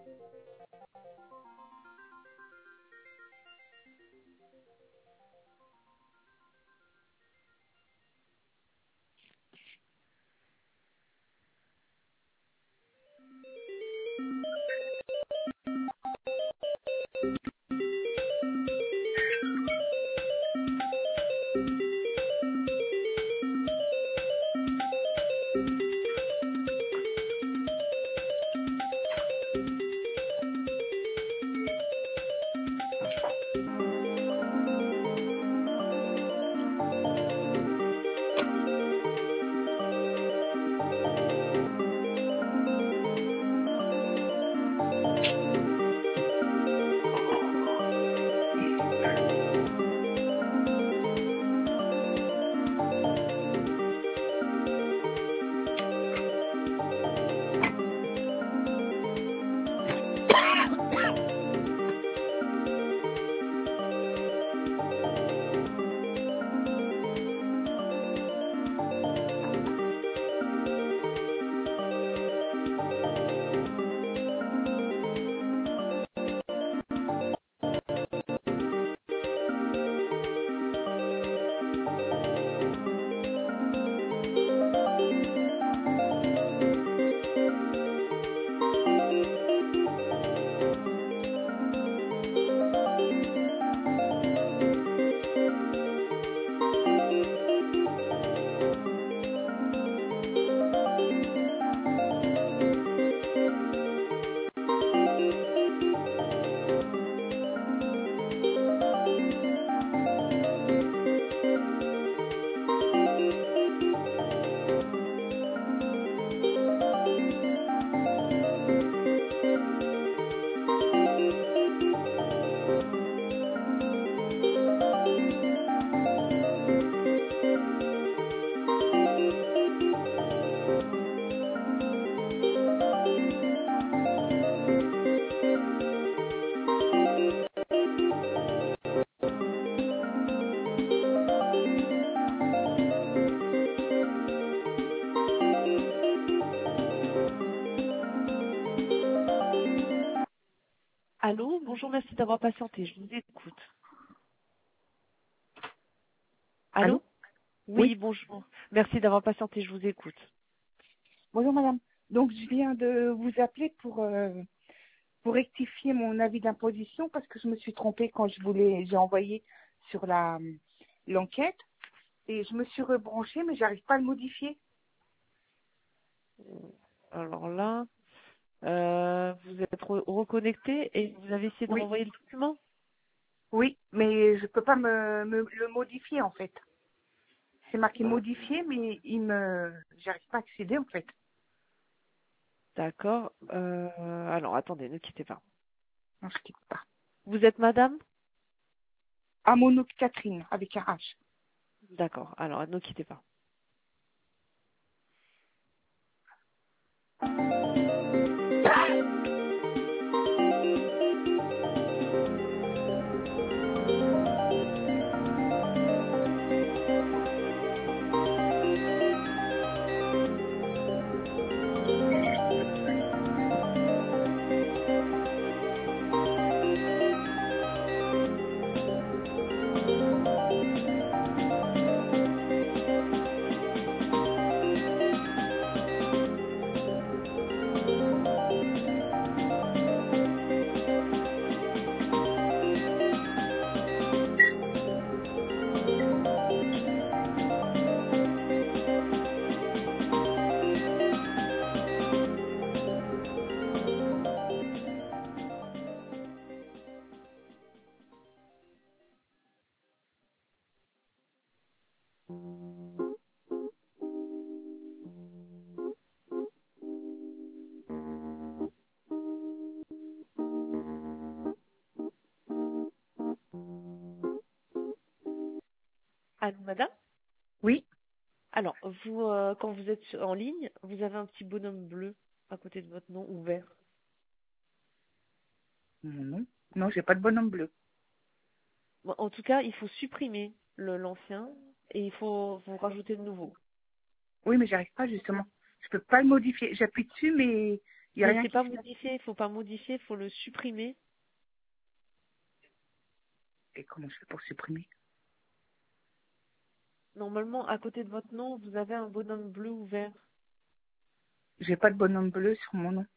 Allô, bonjour, merci d'avoir patienté, je vous écoute. Allô? Allô? Oui, Oui, bonjour, merci d'avoir patienté, je vous écoute. bonjour madame. Donc je viens de vous appeler pour rectifier mon avis d'imposition parce que je me suis trompée quand j'ai envoyé sur l'enquête et je me suis rebranchée mais j'arrive pas à le modifier. Alors là, vous êtes reconnecté et vous avez essayé de Oui, renvoyer le document? oui, mais je peux pas le modifier en fait. C'est marqué Euh, modifier mais j'arrive pas à accéder en fait. D'accord, alors attendez, ne quittez pas. Non, je quitte pas. Vous êtes madame? Amono Catherine avec un H. D'accord, alors ne quittez pas. Allô, madame? Oui, Alors, vous, quand vous êtes en ligne, vous avez un petit bonhomme bleu à côté de votre nom ouvert. non, non, j'ai pas de bonhomme bleu. Bon, en tout cas, il faut supprimer l'ancien et il faut vous rajouter le nouveau. Oui, mais j'arrive pas justement. Je peux pas le modifier. J'appuie dessus, mais Il n'y a Mais rien c'est qui pas se passe. modifié, il faut pas modifier, il faut le supprimer. Et comment je fais pour supprimer? Normalement, à côté de votre nom, vous avez un bonhomme bleu ou vert. J'ai pas de bonhomme bleu sur mon nom.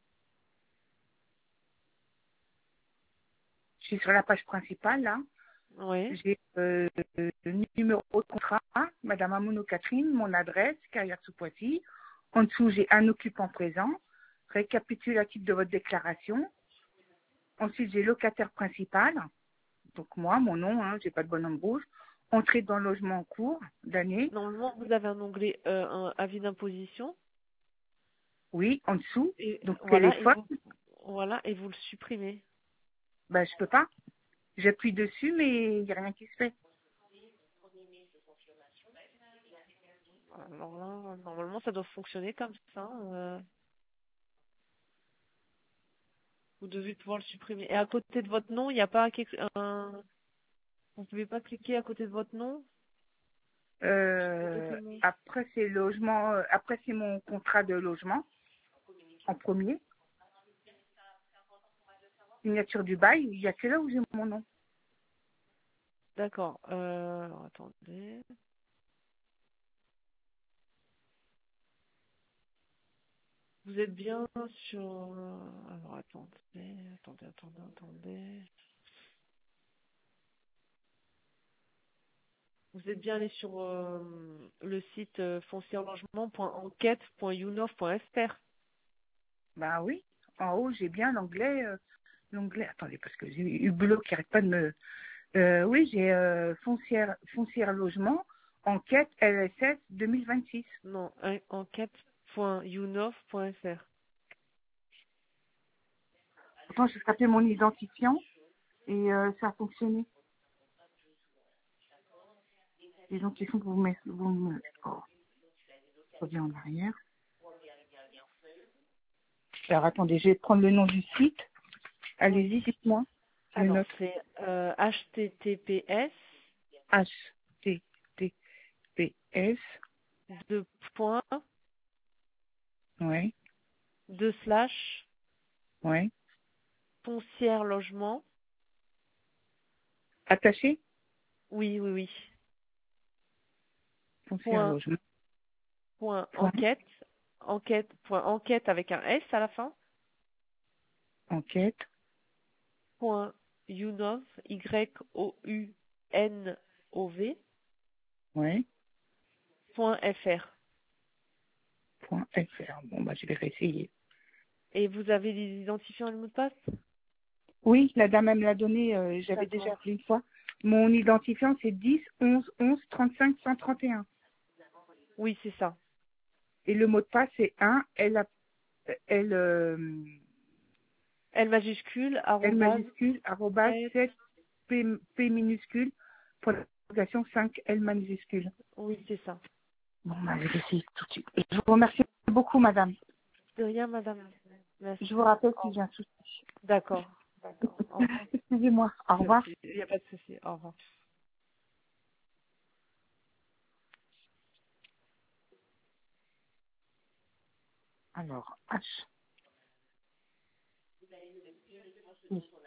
Je suis sur la page principale, là. Oui. J'ai le numéro de contrat, Madame Amono Catherine, mon adresse, carrière sous Poissy. En dessous, j'ai un occupant présent, récapitulatif de votre déclaration. Ensuite, j'ai locataire principal, donc moi, mon nom, j'ai pas de bonhomme rouge. Entrée dans le logement en cours d'année, Normalement, vous avez un onglet un avis d'imposition. oui, en dessous. Et Donc voilà, téléphone, et vous le supprimez. ben je peux pas. J'appuie dessus, mais il n'y a rien qui se fait. Alors là, normalement, ça doit fonctionner comme ça. Vous devez pouvoir le supprimer. Et à côté de votre nom, il n'y a pas vous pouvez pas cliquer à côté de votre nom. À côté de mon- Après, c'est logement, après, c'est mon contrat de logement en premier. Signature du bail, il n'y a que là où j'ai mon nom. D'accord. Alors, attendez. Vous êtes bien sur... Alors, attendez. Vous êtes bien allé sur le site foncierelogement.enquête.younov.fr. Ben oui, en haut, j'ai bien l'onglet. Attendez, parce que j'ai eu boulot qui n'arrête pas de me. Oui, j'ai foncière logement, enquête LSS 2026. Non, enquête.younov.fr. Pourtant, j'ai tapé mon identifiant et ça a fonctionné. Et donc, il faut que oh, je reviens en arrière. Alors, attendez, je vais prendre le nom du site. Oui. Allez-y, dites-moi. Je le Alors, note. c'est https HTTPS. deux points Ouais, deux slash ouais. foncière logement. Attaché. Oui. Foncière Point, logement. point Point enquête avec un S à la fin. enquête. Point younov, YOUNOV, Ouais. point FR. Point .fr. Bon, bah, je vais réessayer. Et vous avez les identifiants et le mot de passe? Oui, la dame, elle me l'a donné. J'avais déjà D'accord. appelé une fois. Mon identifiant, c'est 10 11 11 35 131. Oui, c'est ça. Et le mot de passe, c'est 1 L, L majuscule, L arrobase, majuscule, arrobase, S. 7 P minuscule, pour l'interrogation 5 L majuscule. Oui, c'est ça. Bon, bah, je vais essayer tout de suite. Je vous remercie beaucoup, madame. De rien, madame. Je vous Merci. rappelle si j'ai un souci. D'accord. Au revoir. Excusez-moi. Au revoir. Il n'y a pas de souci. Au revoir. Alors, H.